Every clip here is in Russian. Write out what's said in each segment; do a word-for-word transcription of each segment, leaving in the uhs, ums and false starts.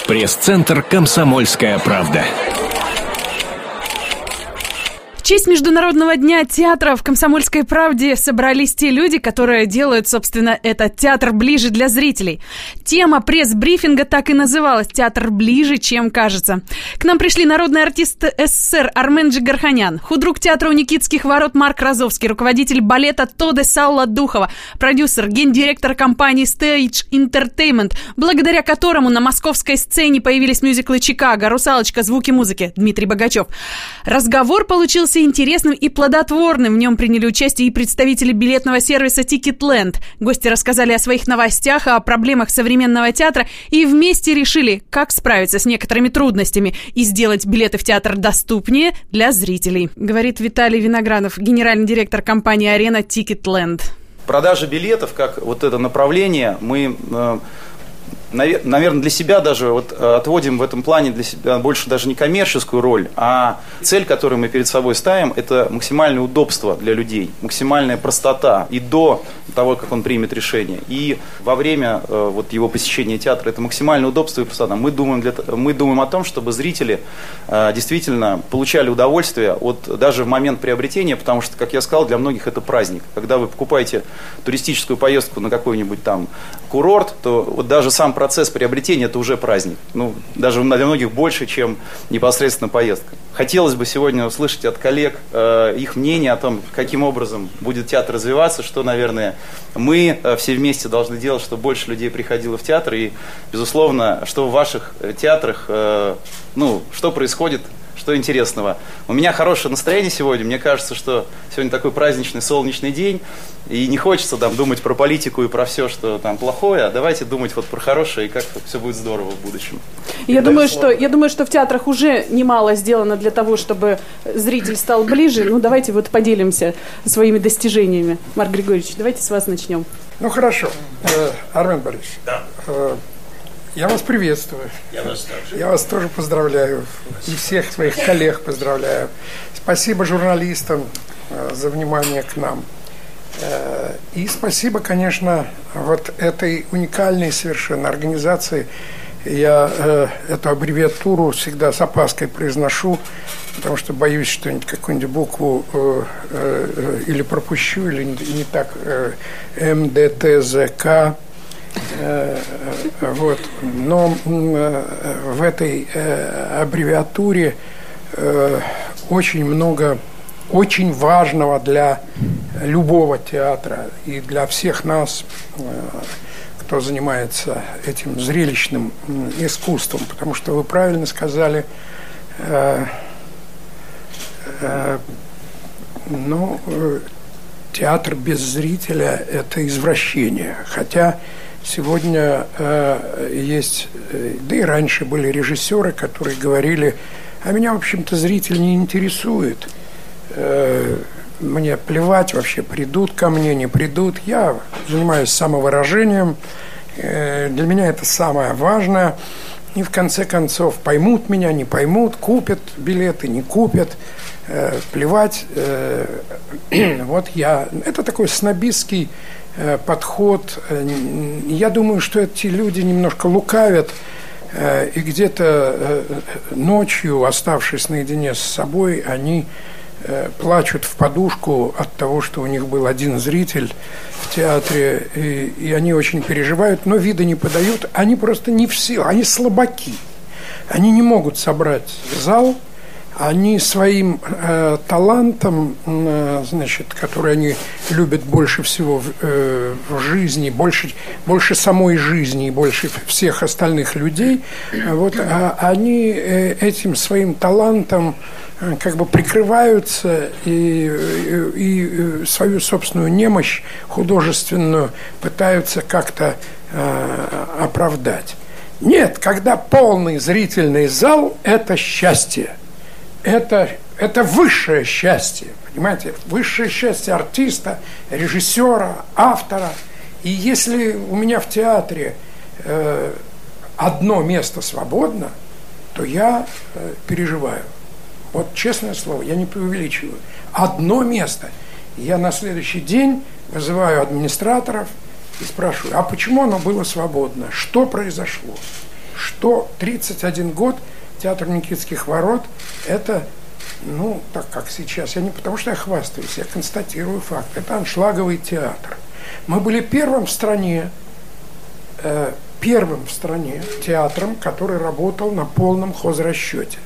Пресс-центр «Комсомольская правда». В честь Международного дня театра в «Комсомольской правде» собрались те люди, которые делают, собственно, этот театр ближе для зрителей. Тема пресс-брифинга так и называлась «Театр ближе, чем кажется». К нам пришли народный артист СССР Армен Джигарханян, худрук театра у Никитских ворот Марк Розовский, руководитель балета Тодес Алла Духова, продюсер, гендиректор компании Stage Entertainment, благодаря которому на московской сцене появились мюзиклы «Чикаго», «Русалочка», «Звуки музыки», Дмитрий Богачев. Разговор получился интересным и плодотворным. В нем приняли участие и представители билетного сервиса Ticketland. Гости рассказали о своих новостях, о проблемах современного театра и вместе решили, как справиться с некоторыми трудностями и сделать билеты в театр доступнее для зрителей. Говорит Виталий Виноградов, генеральный директор компании «Арена» Ticketland. Продажа билетов, как вот это направление, мы... наверное, для себя даже вот отводим в этом плане для себя больше даже не коммерческую роль, а цель, которую мы перед собой ставим, это максимальное удобство для людей, максимальная простота и до того, как он примет решение, и во время вот его посещения театра, это максимальное удобство и простота. Мы думаем, для, мы думаем о том, чтобы зрители действительно получали удовольствие от, даже в момент приобретения, потому что, как я сказал, для многих это праздник. Когда вы покупаете туристическую поездку на какой-нибудь там курорт, то вот даже сам процесс приобретения – это уже праздник. Ну, даже для многих больше, чем непосредственно поездка. Хотелось бы сегодня услышать от коллег э, их мнение о том, каким образом будет театр развиваться, что, наверное, мы э, все вместе должны делать, чтобы больше людей приходило в театр. И, безусловно, что в ваших театрах, э, ну, что происходит, что интересного. У меня хорошее настроение сегодня. Мне кажется, что сегодня такой праздничный солнечный день. И не хочется там думать про политику и про все, что там плохое, а давайте думать вот про хорошее и как все будет здорово в будущем. Я думаю, что, я думаю, что в театрах уже немало сделано для того, чтобы зритель стал ближе. Ну, давайте вот поделимся своими достижениями. Марк Григорьевич, давайте с вас начнем. Ну, хорошо. Э, Армен Борисович, да. э, я вас приветствую. Я вас также. Я вас тоже поздравляю. И всех своих коллег поздравляю. Спасибо журналистам э, за внимание к нам. И спасибо, конечно, вот этой уникальной совершенно организации. Я э, эту аббревиатуру всегда с опаской произношу, потому что боюсь, что какую-нибудь букву э, э, или пропущу, или не, не так. Э, эм дэ тэ зэ ка. Э, э, вот. Но э, в этой э, аббревиатуре э, очень много очень важного для любого театра и для всех нас, кто занимается этим зрелищным искусством, потому что вы правильно сказали, э, э, ну, театр без зрителя – это извращение, хотя сегодня э, есть, да и раньше были режиссеры, которые говорили, а меня, в общем-то, зритель не интересует. Мне плевать вообще, придут ко мне, не придут. Я занимаюсь самовыражением. Для меня это самое важное. И в конце концов поймут меня, не поймут, купят билеты, не купят. Плевать. Вот я. Это такой снобистский подход. Я думаю, что эти люди немножко лукавят. И где-то ночью, оставшись наедине с собой, они плачут в подушку от того, что у них был один зритель в театре, и, и они очень переживают, но вида не подают. Они просто не в силу, они слабаки. Они не могут собрать зал, они своим э, талантом, э, значит, который они любят больше всего в, э, в жизни, больше, больше самой жизни и больше всех остальных людей, вот, а, они э, этим своим талантом как бы прикрываются и, и, и свою собственную немощь художественную пытаются как-то э, оправдать. Нет, когда полный зрительный зал – это счастье. Это, это высшее счастье, понимаете? Высшее счастье артиста, режиссера, автора. И если у меня в театре э, одно место свободно, то я э, переживаю. Вот честное слово, я не преувеличиваю. Одно место. Я на следующий день вызываю администраторов и спрашиваю, а почему оно было свободно? Что произошло? что тридцать один год театр Никитских ворот – это, ну, так как сейчас, я не потому что я хвастаюсь, я констатирую факт, это аншлаговый театр. Мы были первым в стране, э, первым в стране театром, который работал на полном хозрасчете.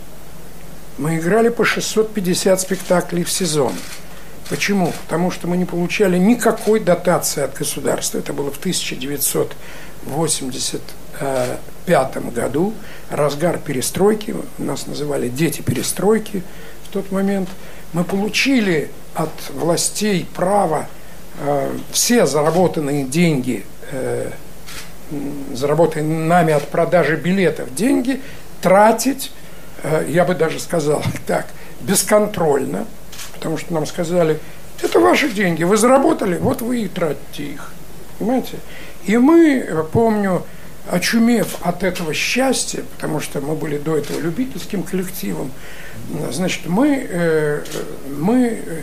Мы играли по шестьсот пятьдесят спектаклей в сезон. Почему? Потому что мы не получали никакой дотации от государства. Это было в тысяча девятьсот восемьдесят пятом году, разгар перестройки, нас называли «дети перестройки» в тот момент. Мы получили от властей право э, все заработанные деньги, э, заработанные нами от продажи билетов деньги, тратить, э, я бы даже сказал так, бесконтрольно, потому что нам сказали, это ваши деньги, вы заработали, вот вы и тратите их, понимаете? И мы, помню, очумев от этого счастья, потому что мы были до этого любительским коллективом, значит, мы, э, мы э,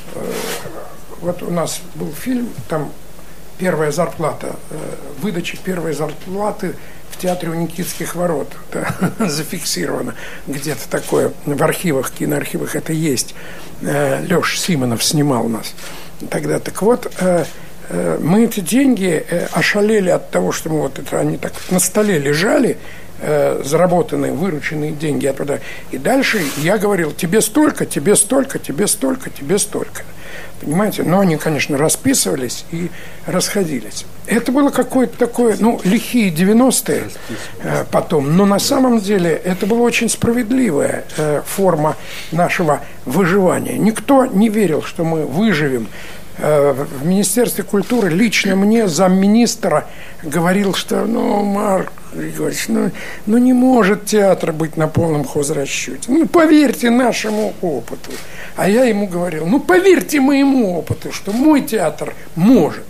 вот у нас был фильм, там первая зарплата, э, выдача первой зарплаты в театре у Никитских ворот, да, зафиксировано где-то такое, в архивах, киноархивах это есть. Э, Леша Симонов снимал нас тогда. Так вот, э, мы эти деньги ошалели от того, что мы вот это, они так на столе лежали, э, заработанные, вырученные деньги от продажи. И дальше я говорил, тебе столько, тебе столько, тебе столько, тебе столько. Понимаете? Но они, конечно, расписывались и расходились. Это было какое-то такое, ну, лихие девяностые э, потом. Но на самом деле это была очень справедливая э, форма нашего выживания. Никто не верил, что мы выживем. В Министерстве культуры лично мне замминистра говорил, что, ну, Марк Григорьевич, ну, ну не может театр быть на полном хозрасчете. Ну, поверьте нашему опыту. А я ему говорил, ну, поверьте моему опыту, что мой театр может.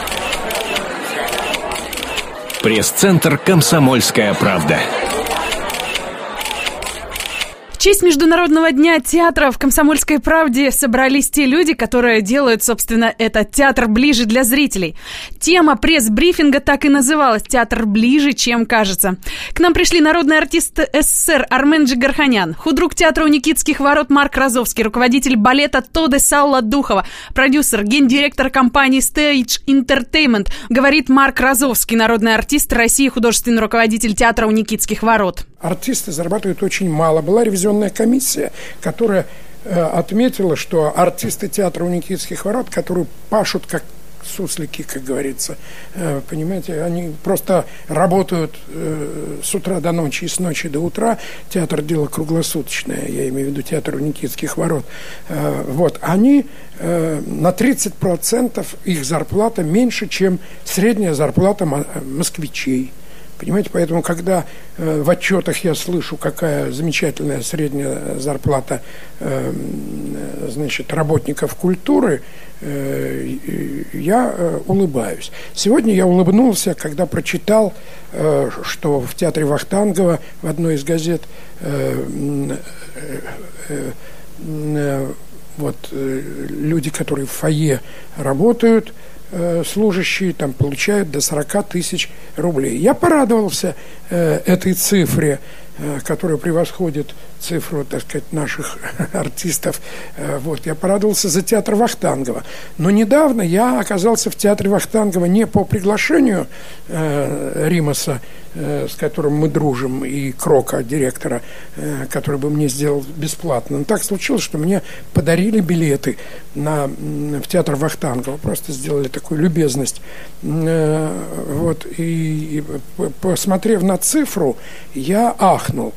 Пресс-центр «Комсомольская правда». В честь Международного дня театра в «Комсомольской правде» собрались те люди, которые делают, собственно, этот театр ближе для зрителей. Тема пресс-брифинга так и называлась «Театр ближе, чем кажется». К нам пришли народный артист СССР Армен Джигарханян, худрук театра у Никитских ворот Марк Розовский, руководитель балета Тоде Салла Духова, продюсер, гендиректор компании Stage Entertainment, говорит Марк Розовский, народный артист России, художественный руководитель театра у Никитских ворот. Артисты зарабатывают очень мало. Была ревизионная комиссия, которая э, отметила, что артисты театра у Никитских ворот, которые пашут как суслики, как говорится, э, понимаете, они просто работают э, с утра до ночи и с ночи до утра. Театр – дело круглосуточное, я имею в виду театр у Никитских ворот. Э, вот, они э, на тридцать процентов их зарплата меньше, чем средняя зарплата москвичей. Понимаете, поэтому, когда э, в отчетах я слышу, какая замечательная средняя зарплата э, значит, работников культуры, э, я э, улыбаюсь. Сегодня я улыбнулся, когда прочитал, э, что в театре Вахтангова в одной из газет э, э, э, вот, э, люди, которые в фойе работают, служащие там получают до сорок тысяч рублей. Я порадовался э, этой цифре, э, которая превосходит цифру, так сказать, наших артистов. Э, вот. Я порадовался за театр Вахтангова. Но недавно я оказался в театре Вахтангова не по приглашению э, Римаса, э, с которым мы дружим, и Крока, директора, э, который бы мне сделал бесплатно. Но так случилось, что мне подарили билеты на, в театр Вахтангова. Просто сделали такую любезность. Э, вот. И, и посмотрев на цифру, я ахнул.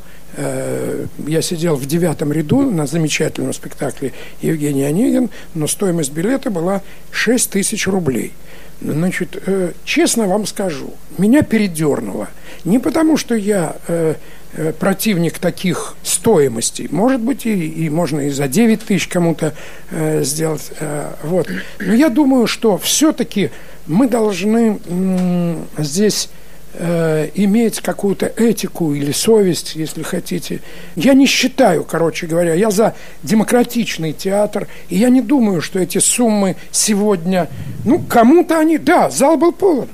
Я сидел в девятом ряду на замечательном спектакле Евгений Онегин, но стоимость билета была шесть тысяч рублей. Значит, честно вам скажу, меня передернуло. Не потому, что я противник таких стоимостей. Может быть, и, и можно и за девять тысяч кому-то сделать. Вот. Но я думаю, что все-таки мы должны здесь иметь какую-то этику или совесть, если хотите. Я не считаю, короче говоря, я за демократичный театр, и я не думаю, что эти суммы сегодня, ну, кому-то они, да, зал был полон,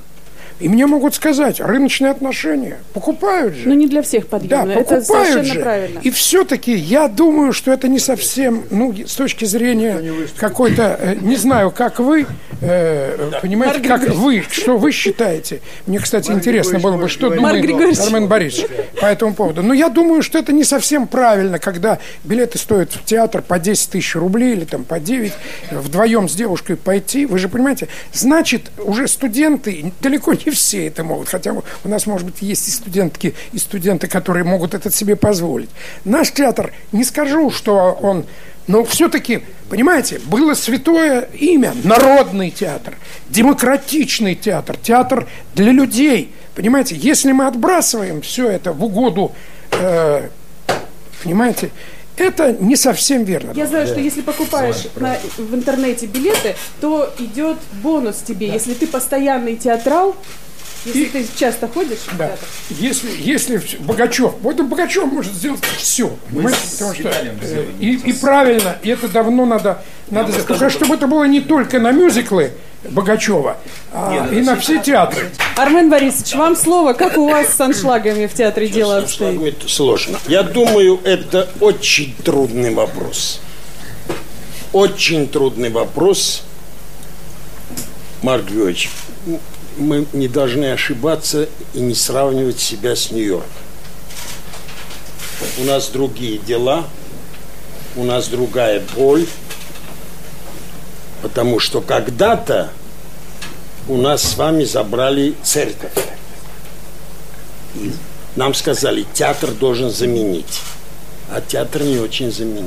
И мне могут сказать, рыночные отношения. Покупают же. Ну, не для всех подъемно. Да, это покупают совершенно же. правильно. И все-таки я думаю, что это не совсем, ну, с точки зрения какой-то, не знаю, как вы, э, понимаете, Марк как Григорьевич. вы, что вы считаете. Мне, кстати, Марк интересно было бы, Григорьевич, что Марк думает Григорьевич. Армен Борисович по этому поводу. Но я думаю, что это не совсем правильно, когда билеты стоят в театр по десять тысяч рублей или там по девять, вдвоем с девушкой пойти. Вы же понимаете, значит, уже студенты, далеко не все это могут, хотя у нас, может быть, есть и студентки, и студенты, которые могут это себе позволить. Наш театр, не скажу, что он, но все-таки, понимаете, было святое имя, народный театр, демократичный театр, театр для людей. Понимаете, если мы отбрасываем все это в угоду, э, понимаете, это не совсем верно. Я знаю, что если покупаешь на, в интернете билеты, то идет бонус тебе. Да. Если ты постоянный театрал, если и, ты часто ходишь в да. театр. Если, если Богачев, вот Богачев может сделать все. Потому что, э, и, и правильно, и это давно надо, надо сделать. Только чтобы это было не только на мюзиклы Богачева, а Нет, и на все театры. Армен Борисович, вам слово. Как у вас с аншлагами в театре дело обстоит? Это сложно. Я думаю, это очень трудный вопрос. Очень трудный вопрос. Марк Григорьевич, мы не должны ошибаться и не сравнивать себя с Нью-Йорком. У нас другие дела, у нас другая боль. Потому что когда-то у нас с вами забрали церковь. И нам сказали, театр должен заменить. А театр не очень заменил.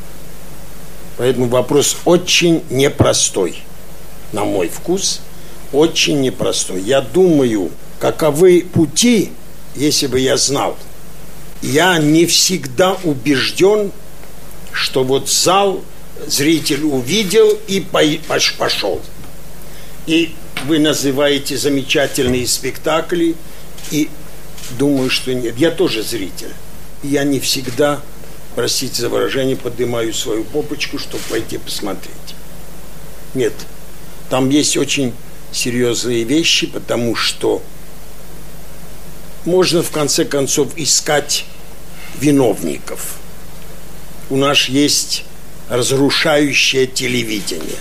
Поэтому вопрос очень непростой. На мой вкус, очень непростой. Я думаю, каковы пути, если бы я знал. Я не всегда убежден, что вот зал... Зритель увидел и пошел. И вы называете замечательные спектакли, и думаю, что нет. Я тоже зритель. Я не всегда, простите за выражение, поднимаю свою попочку, чтобы пойти посмотреть. Нет. Там есть очень серьезные вещи, потому что можно, в конце концов, искать виновников. У нас есть... разрушающее телевидение.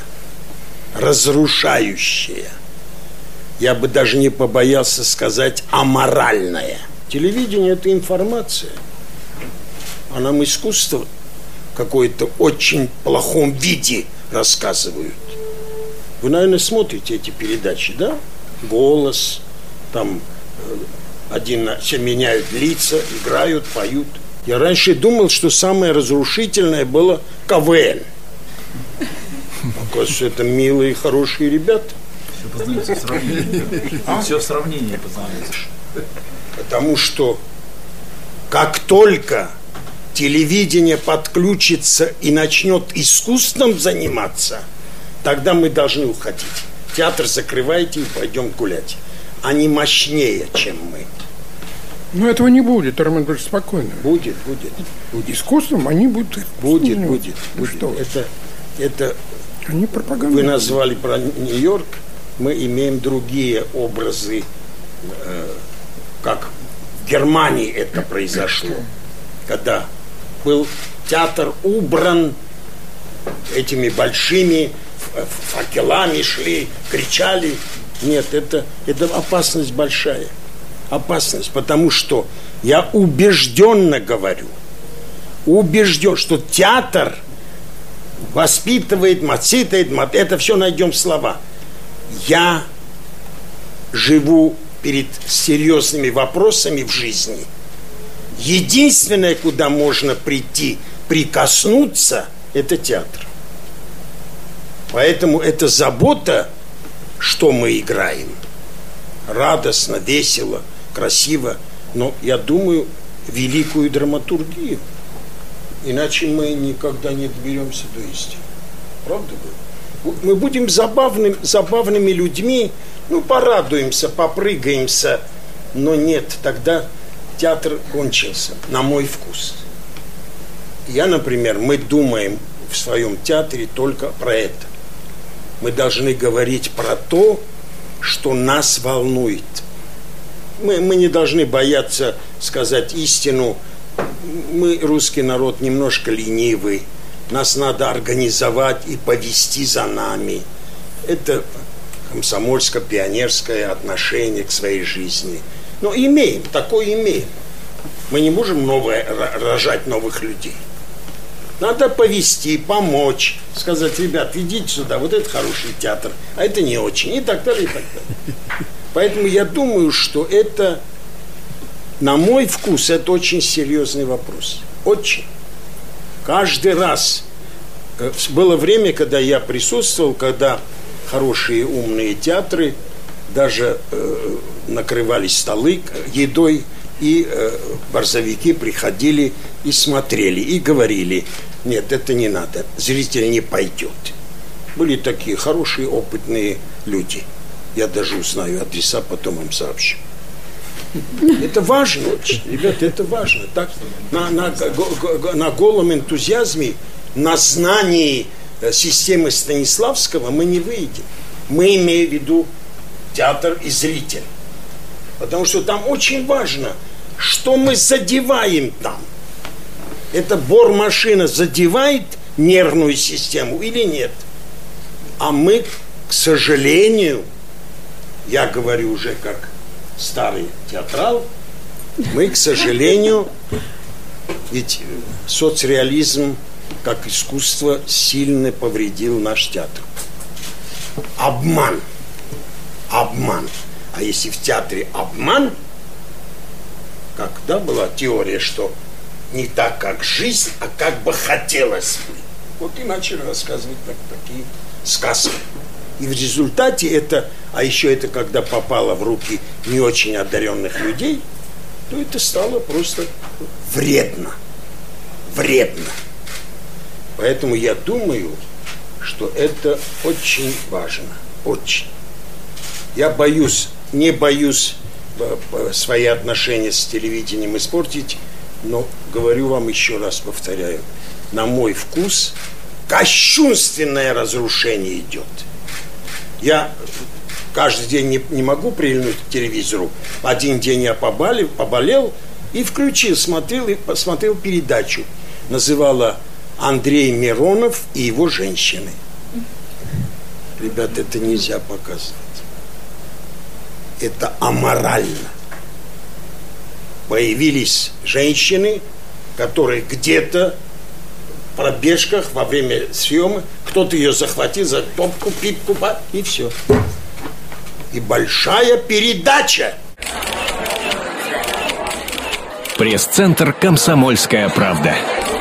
Разрушающее. Я бы даже не побоялся сказать аморальное. Телевидение – это информация. А нам искусство в какой-то очень плохом виде рассказывают. Вы, наверное, смотрите эти передачи, да? «Голос», там один, все меняют лица, играют, поют. Я раньше думал, что самое разрушительное было КВН. Оказывается, это милые, хорошие ребята. Все познается в сравнении. А? Все в сравнении познается. Потому что как только телевидение подключится и начнет искусством заниматься, тогда мы должны уходить. Театр закрывайте и пойдем гулять. Они мощнее, чем мы. Но этого не будет, Армен Борисович, спокойно. Будет, будет. будет. Искусством они будут... Будет, будет. Ну, будет. что? Это, это... Они пропагандируют. Вы назвали про Нью-Йорк. Мы имеем другие образы, э, как в Германии это произошло. Когда был театр убран, этими большими факелами шли, кричали. Нет, это, это опасность большая. Опасность, потому что я убежденно говорю, убежден, что театр воспитывает, мацитает, это все найдем слова. Я живу перед серьезными вопросами в жизни. Единственное, куда можно прийти, прикоснуться, это театр. Поэтому это забота, что мы играем. Радостно, весело, красиво, но, я думаю, великую драматургию. Иначе мы никогда не доберемся до истины. Правда же? Мы будем забавным, забавными людьми, ну, порадуемся, попрыгаемся, но нет, тогда театр кончился, на мой вкус. Я, например, мы думаем в своем театре только про это. Мы должны говорить про то, что нас волнует. Мы, мы не должны бояться сказать истину. Мы, русский народ, немножко ленивый. Нас надо организовать и повести за нами. Это комсомольско-пионерское отношение к своей жизни. Но имеем, такое имеем. Мы не можем новое, рожать новых людей. Надо повести, помочь, сказать: ребят, идите сюда, вот это хороший театр, а это не очень, и так далее, и так далее. Поэтому я думаю, что это, на мой вкус, это очень серьезный вопрос. Очень. Каждый раз. Было время, когда я присутствовал, когда хорошие умные театры даже э, накрывали столы едой, и э, борзовики приходили и смотрели, и говорили: нет, это не надо, зритель не пойдет. Были такие хорошие, опытные люди. Я даже узнаю адреса, потом вам сообщу. Это важно очень, ребята, это важно. Так, на, на, на голом энтузиазме, на знании системы Станиславского мы не выйдем. Мы имеем в виду театр и зритель. Потому что там очень важно, что мы задеваем там. Эта бормашина задевает нервную систему или нет? А мы, к сожалению, я говорю уже как старый театрал, мы, к сожалению, ведь соцреализм как искусство сильно повредил наш театр. Обман. Обман. А если в театре обман, когда была теория, что не так, как жизнь, а как бы хотелось бы. Вот и начали рассказывать так, такие сказки. И в результате это, а еще это когда попало в руки не очень одаренных людей, то это стало просто вредно. Вредно. Поэтому я думаю, что это очень важно. Очень. Я боюсь, не боюсь свои отношения с телевидением испортить, но говорю вам еще раз, повторяю, на мой вкус кощунственное разрушение идет. Я каждый день не, не могу прильнуть к телевизору. Один день я поболел, поболел и включил, смотрел, и посмотрел передачу. Называла «Андрей Миронов и его женщины». Ребят, это нельзя показывать. Это аморально. Появились женщины, которые где-то в пробежках во время съемок, кто-то ее захватил за топку, пипку, и все. И большая передача. Пресс-центр «Комсомольская правда».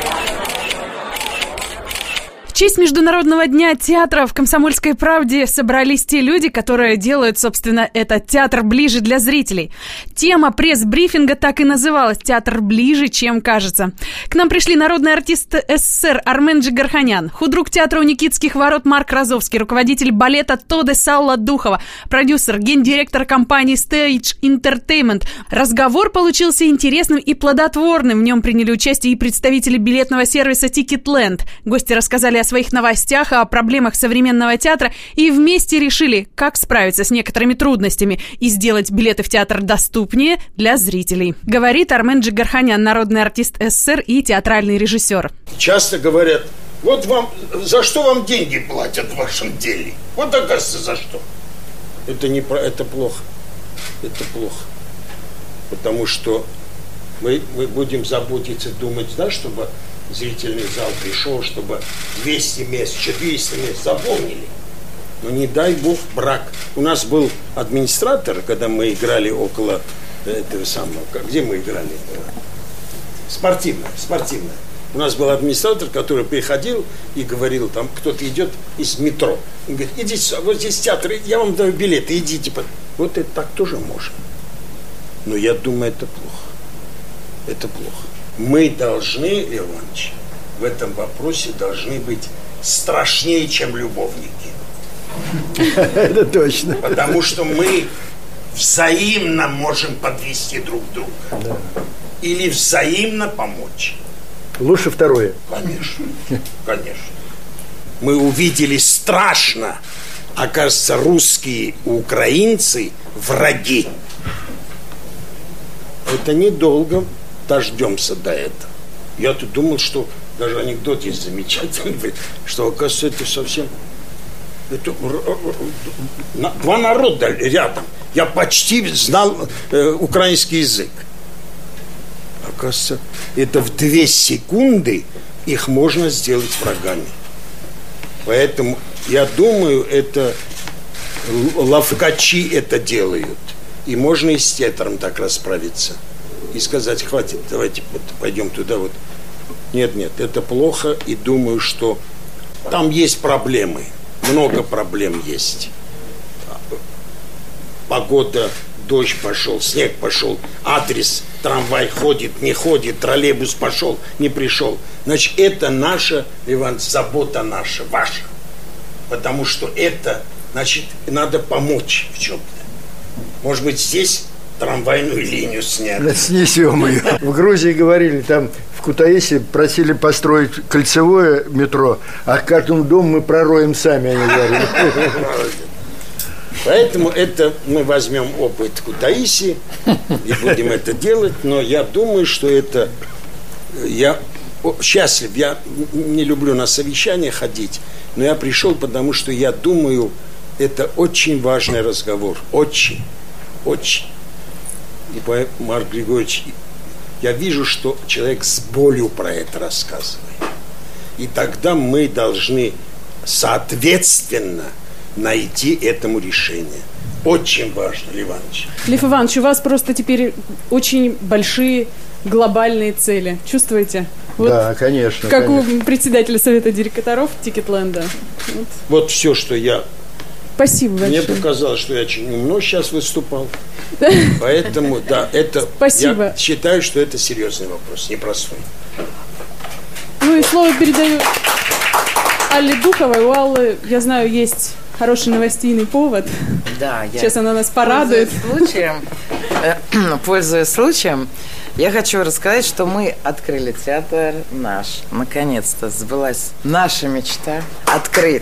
В честь Международного дня театра в «Комсомольской правде» собрались те люди, которые делают, собственно, этот театр ближе для зрителей. Тема пресс-брифинга так и называлась «Театр ближе, чем кажется». К нам пришли народный артист СССР Армен Джигарханян, худрук театра у Никитских ворот Марк Розовский, руководитель балета Тоде Салла Духова, продюсер, гендиректор компании Stage Entertainment. Разговор получился интересным и плодотворным. В нем приняли участие и представители билетного сервиса Ticketland. Гости рассказали о своих новостях, о проблемах современного театра и вместе решили, как справиться с некоторыми трудностями и сделать билеты в театр доступнее для зрителей. Говорит Армен Джигарханян, народный артист СССР и театральный режиссер. Часто говорят: вот вам, за что вам деньги платят в вашем деле? Вот оказывается, за что. Это не про, это плохо. Это плохо. Потому что мы, мы будем заботиться, думать, да, чтобы зрительный зал пришел, чтобы двести мест, четыреста мест заполнили. Но не дай бог брак. У нас был администратор, когда мы играли около этого самого, где мы играли? Спортивное, спортивное. У нас был администратор, который приходил и говорил, там кто-то идет из метро. Он говорит: идите, вот здесь театр, я вам даю билеты, идите. Вот это так тоже можно. Но я думаю, это плохо. Это плохо. Мы должны, Лев Иванович, в этом вопросе должны быть страшнее, чем любовники. Это точно. Потому что мы взаимно можем подвести друг друга. Да. Или взаимно помочь. Лучше второе. Конечно, конечно. Мы увидели страшно, Оказывается, русские и украинцы враги. Это недолго дождемся до этого. Я тут думал, что даже анекдот есть замечательный, что, оказывается, это совсем... Это два народа рядом. Я почти знал э, украинский язык. Оказывается, это в две секунды их можно сделать врагами. Поэтому я думаю, это ловкачи это делают. И можно и с театром так расправиться. И сказать, хватит, давайте вот пойдем туда вот. Нет, нет, это плохо. И думаю, что там есть проблемы. Много проблем есть. Погода, дождь пошел, снег пошел, адрес, трамвай ходит, не ходит, троллейбус пошел, не пришел. Значит, это наша, Иван, забота наша, ваша. Потому что это, значит, надо помочь в чем-то. Может быть, здесь трамвайную линию снять. Снесем ее. В Грузии говорили, там в Кутаиси просили построить кольцевое метро, а к каждому дому мы пророем сами, они говорили. Поэтому это мы возьмем опыт Кутаиси и будем это делать. Но я думаю, что это... Я счастлив. Я не люблю на совещания ходить, но я пришел, потому что я думаю, это очень важный разговор. Очень. Очень. И поэтому, Марк Григорьевич, я вижу, что человек с болью про это рассказывает. И тогда мы должны соответственно найти этому решение. Очень важно, Лев Иванович. Лев Иванович, у вас просто теперь очень большие глобальные цели. Чувствуете? Вот, да, конечно. Как конечно. у председателя совета директоров Тикетленда. Вот, вот все, что я... Спасибо большое. Мне показалось, что я очень умно сейчас выступал. Поэтому, да, это... Спасибо. Я считаю, что это серьезный вопрос, непростой. Ну и слово передаю Алле Духовой. У Аллы, я знаю, есть хороший новостейный повод. Да, я... Сейчас она нас порадует. Пользуясь случаем, э, пользуясь случаем, я хочу рассказать, что мы открыли театр наш. Наконец-то сбылась наша мечта открыть.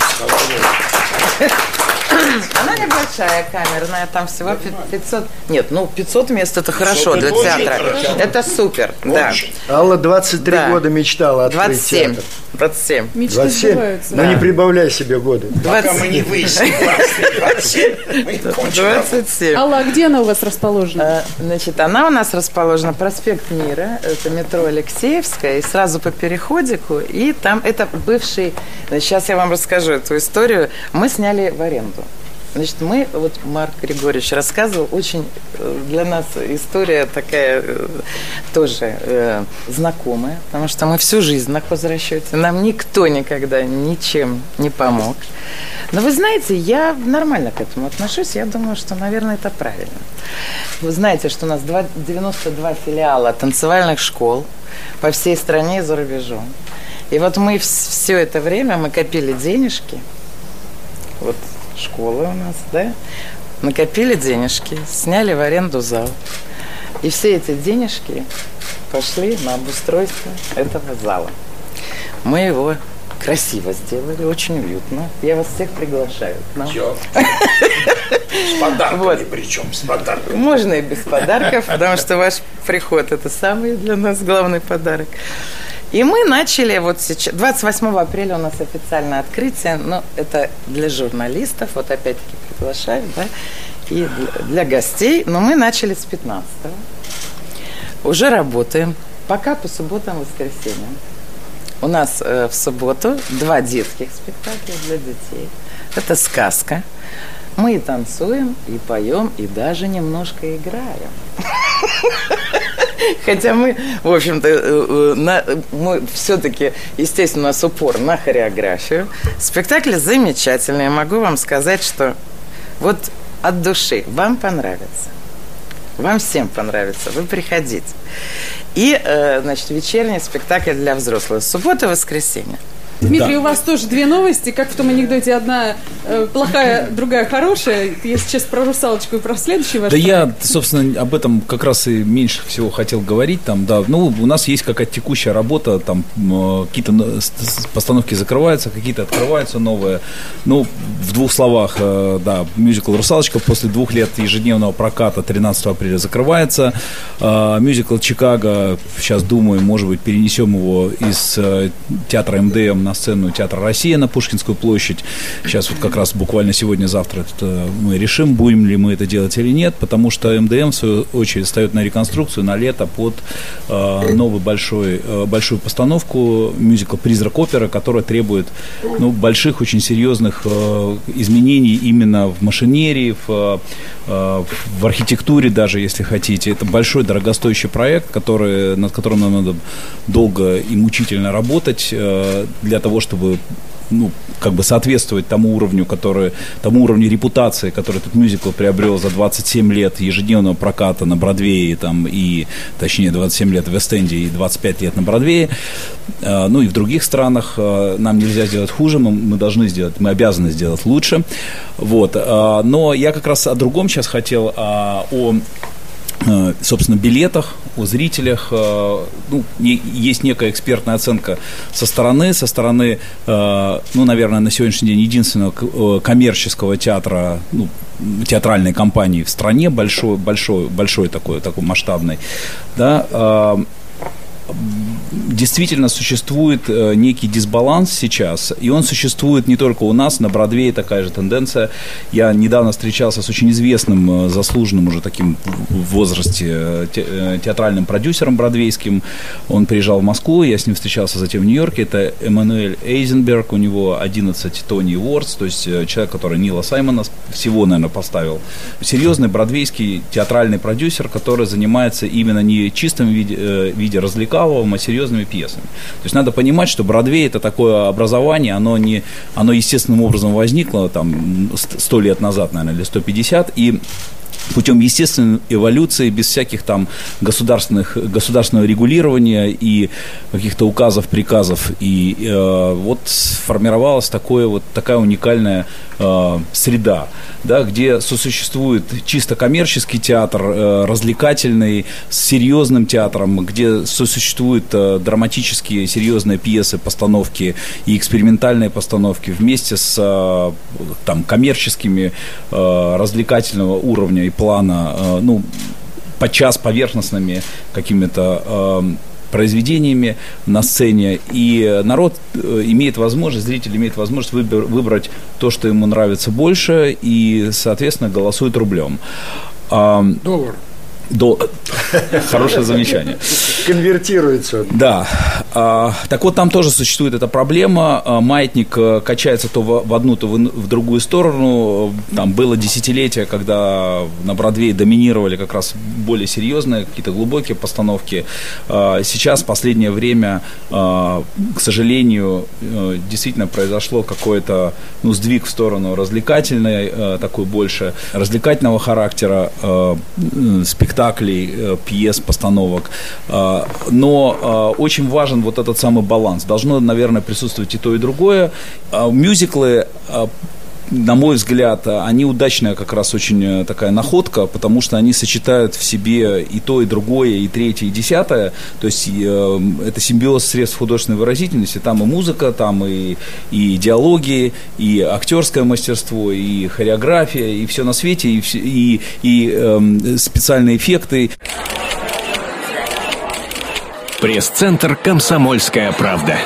Она небольшая, камерная, там всего пятьсот... Нет, ну пятьсот мест это хорошо для театра. Это супер, да. Алла двадцать три Да. года мечтала открыть двадцать семь. театр. двадцать семь. Мечты двадцать семь? сбываются. Ну Да. не прибавляй себе годы. Пока мы не выясним двадцать семь, мы кончим. двадцать семь. Алла, а где она у вас расположена? А, Значит, она у нас расположена, проспект Мира, это метро Алексеевская, и сразу по переходику, и там это бывший, сейчас я вам расскажу эту историю, мы сняли в аренду. Значит, мы, вот Марк Григорьевич рассказывал, очень для нас история такая э, тоже э, знакомая, потому что мы всю жизнь на хозрасчете, нам никто никогда ничем не помог. Но вы знаете, я нормально к этому отношусь, я думаю, что, наверное, это правильно. Вы знаете, что у нас девяносто два филиала танцевальных школ по всей стране и за рубежом. И вот мы все это время, мы копили денежки, вот школы у нас, да, накопили денежки, сняли в аренду зал. И все эти денежки пошли на обустройство этого зала. Мы его красиво сделали, очень уютно. Я вас всех приглашаю к нам. Чё? С подарками Вот. причем, с подарками. Можно и без подарков, потому что ваш приход – это самый для нас главный подарок. И мы начали вот сейчас, двадцать восьмого апреля у нас официальное открытие, но это для журналистов, вот опять-таки приглашаю, да, и для, для гостей, но мы начали с пятнадцатого, уже работаем, пока по субботам и воскресеньям. У нас э, в субботу два детских спектакля для детей, это сказка, мы и танцуем, и поем, и даже немножко играем. Хотя мы, в общем-то, на, мы все-таки, естественно, у нас упор на хореографию. Спектакль замечательный. Я могу вам сказать, что вот от души вам понравится. Вам всем понравится. Вы приходите. И, значит, вечерний спектакль для взрослых. Суббота, воскресенье. Дмитрий, Да. у вас тоже две новости, как в том анекдоте, одна э, плохая, другая хорошая. Я сейчас про «Русалочку» и про следующий ваш Да проект. я, собственно, об этом как раз и меньше всего хотел говорить. Там, да, ну, у нас есть какая-то текущая работа, там э, какие-то н- с- с- постановки закрываются, какие-то открываются новые. Ну, в двух словах, э, да, мюзикл «Русалочка» после двух лет ежедневного проката тринадцатого апреля закрывается. Э, мюзикл «Чикаго», сейчас думаю, может быть, перенесем его из э, театра эм дэ эм на сцену театра «Россия» на Пушкинскую площадь. Сейчас вот как раз буквально сегодня-завтра это мы решим, будем ли мы это делать или нет, потому что эм дэ эм, в свою очередь, ставит на реконструкцию на лето под э, новую большой, э, большую постановку мюзикл «Призрак оперы», которая требует ну, больших, очень серьезных э, изменений именно в машинерии, в, э, в архитектуре даже, если хотите. Это большой, дорогостоящий проект, который, над которым нам надо долго и мучительно работать э, для того, чтобы ну, как бы соответствовать тому уровню, который, тому уровню репутации, который этот мюзикл приобрел за двадцать семь лет ежедневного проката на Бродвее, там, и, точнее, двадцать семь лет в Вест-Энде и двадцать пять лет на Бродвее. Э, ну и в других странах э, нам нельзя сделать хуже, мы, мы должны сделать, мы обязаны сделать лучше. Вот. Э, но я как раз о другом сейчас хотел, э, о собственно, билетах, о зрителях. Ну, есть некая экспертная оценка со стороны, со стороны, ну, наверное, на сегодняшний день единственного коммерческого театра, ну, театральной компании в стране, большой, большой, большой такой, такой масштабной, да. Действительно существует э, некий дисбаланс сейчас, и он существует не только у нас, на Бродвее такая же тенденция. Я недавно встречался с очень известным, э, заслуженным уже таким в возрасте э, те, э, театральным продюсером бродвейским. Он приезжал в Москву, я с ним встречался затем в Нью-Йорке. Это Эммануэль Эйзенберг, у него одиннадцать Тони Уордс, то есть э, человек, который Нила Саймона всего, наверное, поставил. Серьезный бродвейский театральный продюсер, который занимается именно не чистым виде, э, виде развлекаловым, а серьезными пьесами. То есть надо понимать, что Бродвей — это такое образование, оно, не, оно естественным образом возникло там сто лет назад, наверное, или сто пятьдесят, и путем естественной эволюции, без всяких там государственных, государственного регулирования и каких-то указов, приказов. И э, вот сформировалась такое, вот такая уникальная э, среда, да, где сосуществует чисто коммерческий театр, э, развлекательный, с серьезным театром, где сосуществуют э, драматические, серьезные пьесы, постановки и экспериментальные постановки вместе с э, там, коммерческими э, развлекательного уровня и плана, э, ну, подчас поверхностными какими-то э, произведениями на сцене, и народ э, имеет возможность, зритель имеет возможность выбор, выбрать то, что ему нравится больше, и, соответственно, голосует рублем. А, Доллар. До... Хорошее замечание. Конвертируется. Да. А, так вот, там тоже существует эта проблема. А, маятник а, качается то в, в одну, то в, в другую сторону. Там было десятилетие, когда на Бродвее доминировали как раз более серьезные, какие-то глубокие постановки. А, сейчас, в последнее время, а, к сожалению, а, действительно произошло какой-то ну, сдвиг в сторону развлекательной, а, такой больше развлекательного характера а, спектакля, спектаклей, пьес, постановок. Но очень важен вот этот самый баланс. Должно, наверное, присутствовать и то, и другое. Мюзиклы, на мой взгляд, они удачная как раз очень такая находка, потому что они сочетают в себе и то, и другое, и третье, и десятое. То есть э, это симбиоз средств художественной выразительности. Там и музыка, там и, и диалоги, и актерское мастерство, и хореография, и все на свете, и, и, и э, специальные эффекты. Пресс-центр «Комсомольская правда».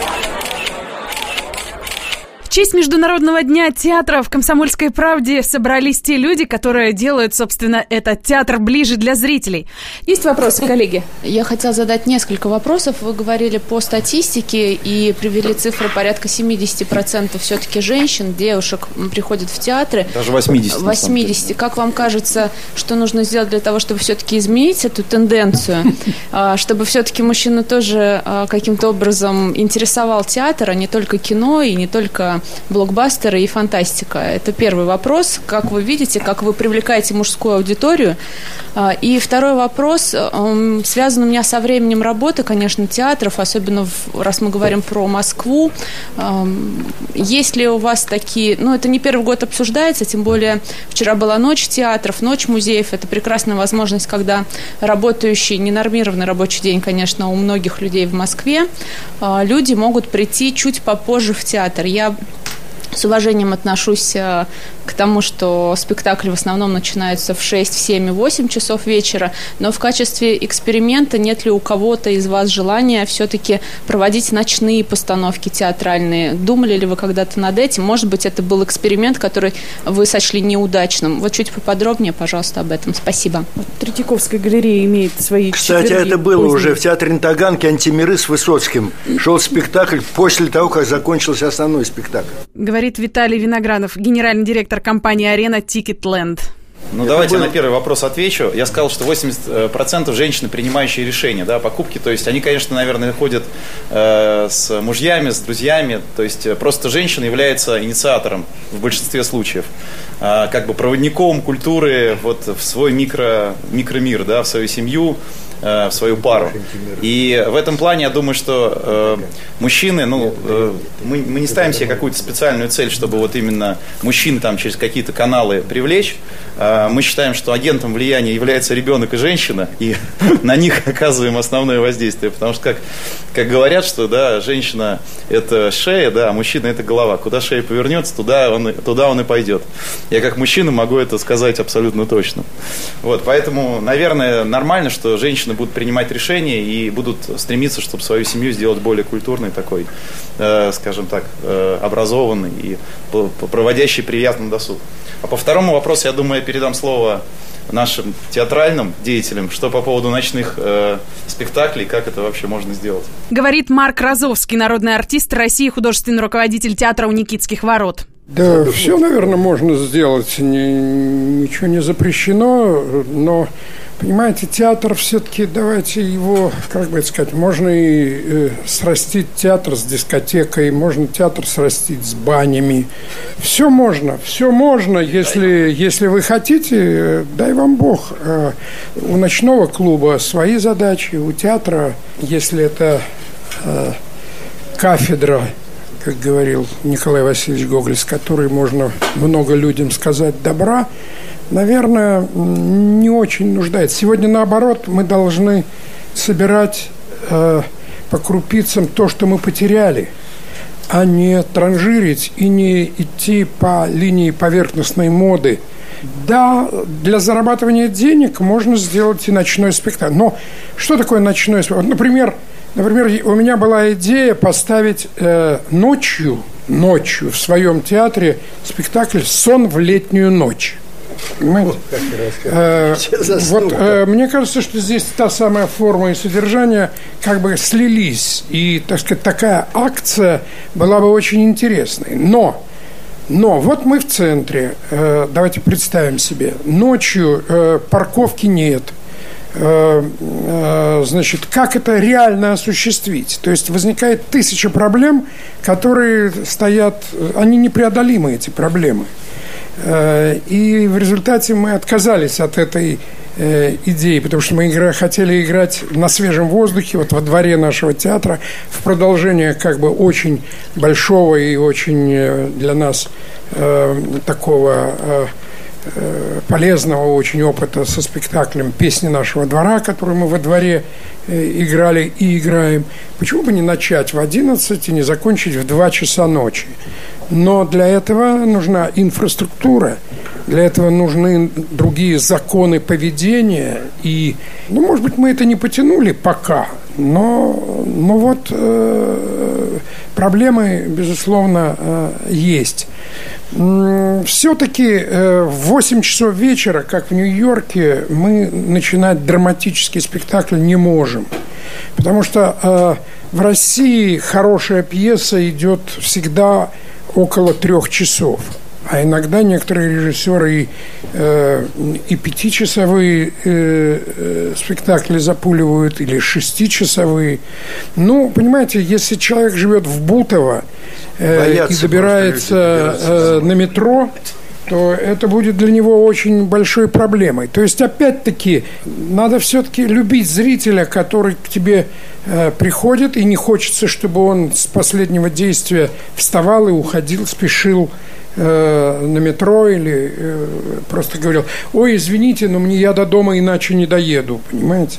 В честь Международного дня театра в «Комсомольской правде» собрались те люди, которые делают, собственно, этот театр ближе для зрителей. Есть вопросы, коллеги? Я хотела задать несколько вопросов. Вы говорили по статистике и привели цифру порядка семьдесят процентов все-таки женщин, девушек приходят в театры. Даже восемьдесят. восемьдесят. Как вам кажется, что нужно сделать для того, чтобы все-таки изменить эту тенденцию, чтобы все-таки мужчина тоже каким-то образом интересовал театр, а не только кино и не только это блокбастеры и фантастика. Это первый вопрос. Как вы видите, как вы привлекаете мужскую аудиторию? И второй вопрос связан у меня со временем работы, конечно, театров, особенно раз мы говорим про Москву. Есть ли у вас такие... Ну, это не первый год обсуждается, тем более вчера была ночь театров, ночь музеев. Это прекрасная возможность, когда работающий, ненормированный рабочий день, конечно, у многих людей в Москве, люди могут прийти чуть попозже в театр. Я с уважением отношусь к тому, что спектакли в основном начинаются в шесть, в семь, восемь часов вечера, но в качестве эксперимента нет ли у кого-то из вас желания все-таки проводить ночные постановки театральные? Думали ли вы когда-то над этим? Может быть, это был эксперимент, который вы сочли неудачным? Вот чуть поподробнее, пожалуйста, об этом. Спасибо. Третьяковская галерея имеет свои Кстати, четверги это было поздние. уже в театре на Таганке «Антимиры» с Высоцким. Шел спектакль после того, как закончился основной спектакль. Говорит Виталий Виноградов, генеральный директор компании «Арена Тикетленд». Ну, это давайте было... на первый вопрос отвечу. Я сказал, что восемьдесят процентов женщины, принимающие решения, да, покупки. То есть они, конечно, наверное, ходят э, с мужьями, с друзьями. То есть просто женщина является инициатором в большинстве случаев. Э, как бы проводником культуры вот, в свой микро, микромир, да, в свою семью, э, в свою пару. И в этом плане я думаю, что э, мужчины, ну, э, мы, мы не ставим себе какую-то специальную цель, чтобы вот именно мужчин там через какие-то каналы привлечь. Мы считаем, что агентом влияния является ребенок и женщина, и на них оказываем основное воздействие. Потому что, как, как говорят, что да, женщина – это шея, да, а мужчина – это голова. Куда шея повернется, туда он, туда он и пойдет. Я как мужчина могу это сказать абсолютно точно. Вот, поэтому, наверное, нормально, что женщины будут принимать решения и будут стремиться, чтобы свою семью сделать более культурной, такой, э, скажем так, э, образованной и проводящей приятный досуг. А по второму вопросу, я думаю, я передам слово нашим театральным деятелям, что по поводу ночных э, спектаклей, как это вообще можно сделать. Говорит Марк Розовский, народный артист России, художественный руководитель театра у Никитских ворот. Да, все, наверное, можно сделать, ни, ничего не запрещено, но, понимаете, театр все-таки, давайте его, как бы это сказать, можно и э, срастить театр с дискотекой, можно театр срастить с банями, все можно, все можно, если, если вы хотите, э, дай вам Бог. Э, у ночного клуба свои задачи, у театра, если это э, кафедра, как говорил Николай Васильевич Гоголь, с которой можно много людям сказать добра, наверное, не очень нуждается. Сегодня, наоборот, мы должны собирать э, по крупицам то, что мы потеряли, а не транжирить и не идти по линии поверхностной моды. Да, для зарабатывания денег можно сделать и ночной спектакль. Но что такое ночной спектакль? Вот, например, Например, у меня была идея поставить э, ночью, ночью в своем театре спектакль «Сон в летнюю ночь». Понимаете? Э, вот, э, мне кажется, что здесь та самая форма и содержание как бы слились. И, так сказать, такая акция была бы очень интересной. Но, но вот мы в центре. Э, давайте представим себе. Ночью э, парковки нет. Значит, как это реально осуществить? То есть возникает тысяча проблем, которые стоят, они непреодолимы, эти проблемы. И в результате мы отказались от этой идеи, потому что мы игра, хотели играть на свежем воздухе, вот во дворе нашего театра, в продолжение как бы очень большого и очень для нас такого полезного очень опыта со спектаклем «Песни нашего двора», который мы во дворе играли и играем. Почему бы не начать в одиннадцать и не закончить в два часа ночи? Но для этого нужна инфраструктура, для этого нужны другие законы поведения. И, ну, может быть, мы это не потянули пока, но, но вот э, проблемы, безусловно, э, есть. Все-таки э, в восемь часов вечера, как в Нью-Йорке, мы начинать драматический спектакль не можем. Потому что э, в России хорошая пьеса идет всегда около трех часов. А иногда некоторые режиссеры и, э, и пятичасовые э, э, спектакли запуливают, или шестичасовые. Ну, понимаете, если человек живет в Бутово э, и добирается э, на метро, то это будет для него очень большой проблемой. То есть, опять-таки, надо все-таки любить зрителя, который к тебе э, приходит, и не хочется, чтобы он с последнего действия вставал и уходил, спешил э, на метро или э, просто говорил: ой, извините, но мне я до дома иначе не доеду, понимаете?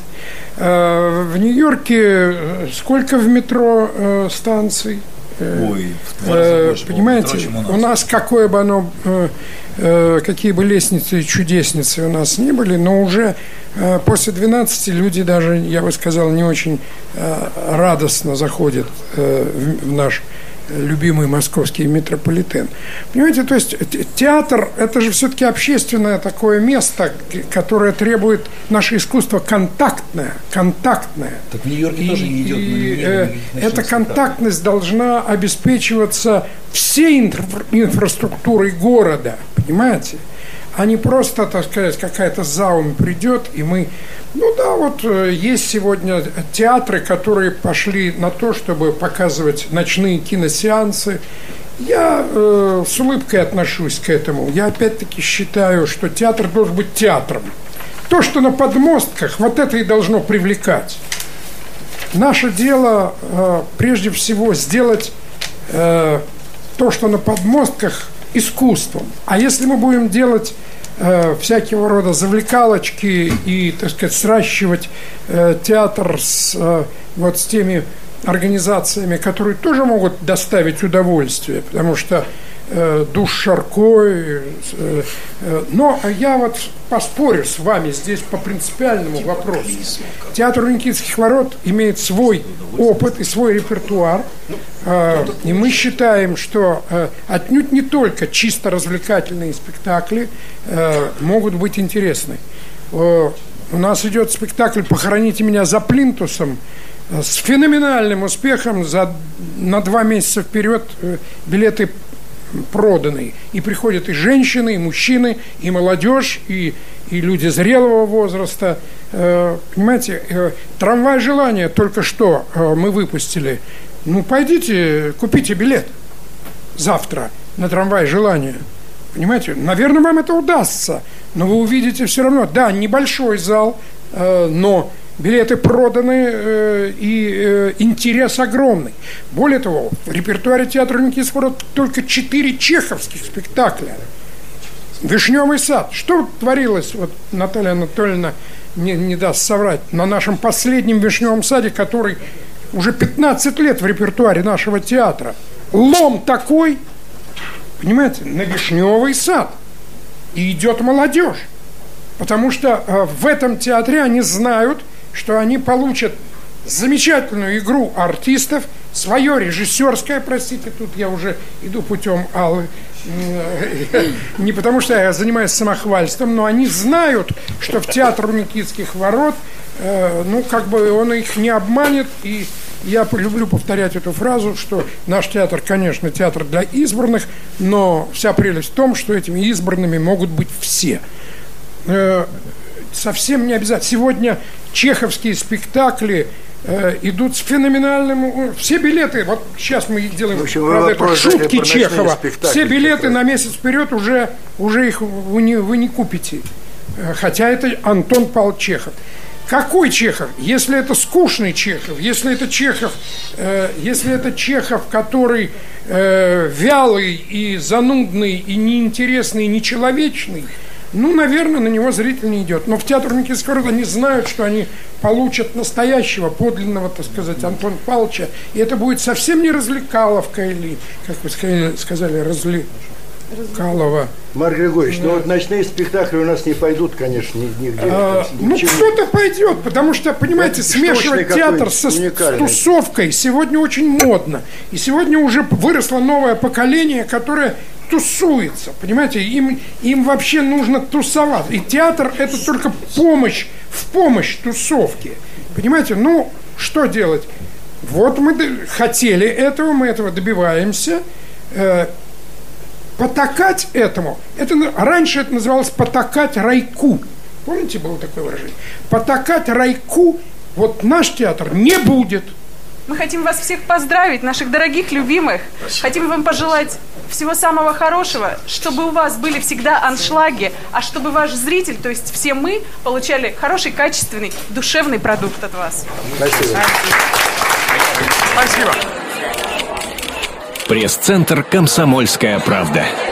Э, в Нью-Йорке сколько в метро э, станций? Ой, э, понимаете, метро, у нас. у нас какое бы оно... Э, какие бы лестницы и чудесницы у нас не были, но уже э, после двенадцати люди даже, я бы сказал, не очень э, радостно заходят э, в, в наш любимый московский метрополитен. Понимаете, то есть театр – это же все-таки общественное такое место, которое требует наше искусство контактное, контактное. Так в Нью-Йорке и, тоже не идет. И, э, эта контактность должна обеспечиваться всей инфра- инфраструктурой города, понимаете? А не просто, так сказать, какая-то заум придет, и мы... Ну да, вот есть сегодня театры, которые пошли на то, чтобы показывать ночные киносеансы. Я э, с улыбкой отношусь к этому. Я опять-таки считаю, что театр должен быть театром. То, что на подмостках, вот это и должно привлекать. Наше дело э, прежде всего сделать э, то, что на подмостках, искусством. А если мы будем делать э, всякого рода завлекалочки и, так сказать, сращивать э, театр с, э, вот с теми организациями, которые тоже могут доставить удовольствие, потому что э, душ Шарко, э, э, но я вот поспорю с вами здесь по принципиальному вопросу. Театр Никитских ворот имеет свой опыт и свой репертуар, э, и мы считаем, что э, отнюдь не только чисто развлекательные спектакли э, могут быть интересны. Э, у нас идет спектакль «Похороните меня за плинтусом», с феноменальным успехом. За, на два месяца вперед билеты проданы. И приходят и женщины, и мужчины, и молодежь, и, и люди зрелого возраста. Э, понимаете, э, «Трамвай желания» только что э, мы выпустили. Ну, пойдите, купите билет завтра на «Трамвай желания». Понимаете, наверное, вам это удастся. Но вы увидите все равно, да, небольшой зал, э, но... билеты проданы, э, и э, интерес огромный. Более того, в репертуаре театра Никитских ворот только четыре чеховских спектакля. «Вишневый сад». Что творилось, вот Наталья Анатольевна не, не даст соврать, на нашем последнем «Вишневом саде», который уже пятнадцать лет в репертуаре нашего театра. Лом такой, понимаете, на «Вишневый сад». И идет молодежь. Потому что э, в этом театре они знают, что они получат замечательную игру артистов, свое режиссерское, простите, тут я уже иду путем Аллы, не потому что я занимаюсь самохвальством, но они знают, что в театр Никитских ворот, ну, как бы он их не обманет, и я люблю повторять эту фразу, что наш театр, конечно, театр для избранных, но вся прелесть в том, что этими избранными могут быть все. Совсем не обязательно. Сегодня чеховские спектакли э, идут с феноменальным... Все билеты, вот сейчас мы их делаем, в общем, правда, это шутки Чехова. Все билеты на месяц вперед уже, уже их вы не, вы не купите. Хотя это Антон Павлович Чехов. Какой Чехов? Если это скучный Чехов, если это Чехов, э, если это Чехов, который э, вялый и занудный, и неинтересный, и нечеловечный, ну, наверное, на него зритель не идет. Но в театр Никитских ворот они знают, что они получат настоящего, подлинного, так сказать, Антона Павловича. И это будет совсем не развлекаловка или, как вы сказали, развлекалово. Марк Григорьевич, да. Ну вот ночные спектакли у нас не пойдут, конечно, нигде. А, ну, кто-то пойдет, потому что, понимаете, это смешивать театр со, с тусовкой сегодня очень модно. И сегодня уже выросло новое поколение, которое... тусуется, понимаете, им, им вообще нужно тусоваться. И театр – это только помощь, в помощь тусовке. Понимаете, ну, что делать? Вот мы хотели этого, мы этого добиваемся. потакать этому, это, раньше это называлось потакать райку. Помните, было такое выражение? Потакать райку вот наш театр не будет. Мы хотим вас всех поздравить, наших дорогих, любимых. Спасибо. Хотим вам пожелать всего самого хорошего, чтобы у вас были всегда аншлаги, а чтобы ваш зритель, то есть все мы, получали хороший, качественный, душевный продукт от вас. Спасибо. Спасибо. Пресс-центр «Комсомольская правда».